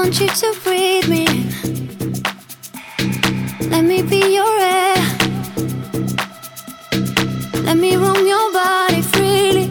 want you to breathe me. Let me be your air. Let me roam your body freely.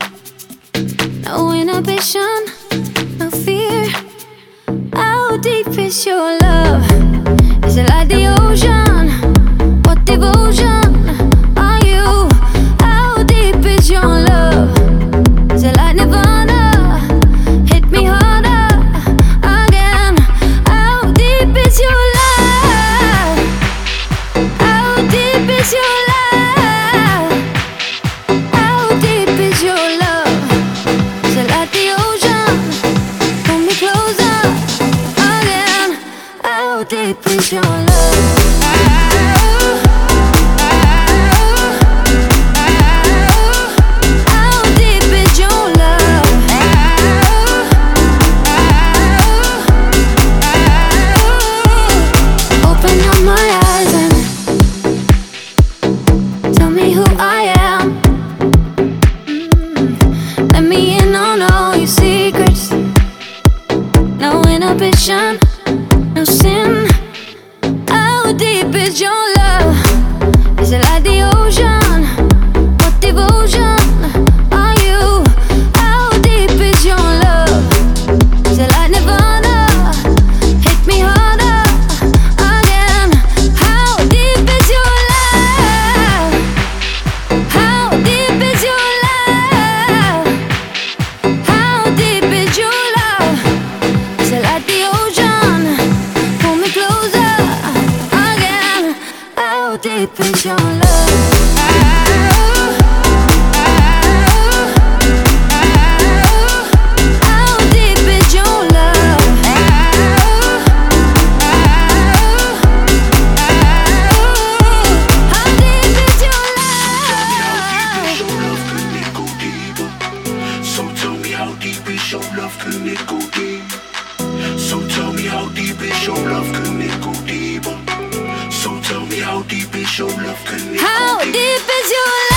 No inhibition, no fear. How deep is your love? Is it like the ocean? What devotion are you? How deep is your love? Is it like Nirvana? Hit me harder again. How deep is your love? How deep is your love? How deep is your love? Is it like the ocean? Pull me closer again. How deep is your love? No sin. How deep is your love? Is it like the ocean? What devotion are you? How deep is your love? Is it like Nirvana? Hit me harder again. How deep is your love? How deep is your love? How deep is your love? Is it like the ocean? Pull me closer again. How deep is your love? How deep is your love? How deep is your love? So tell me how deep is your love, can it go deep? So tell me how deep is your love, can it go deeper? So tell me how deep is your love, can it go deeper? How deep is your love?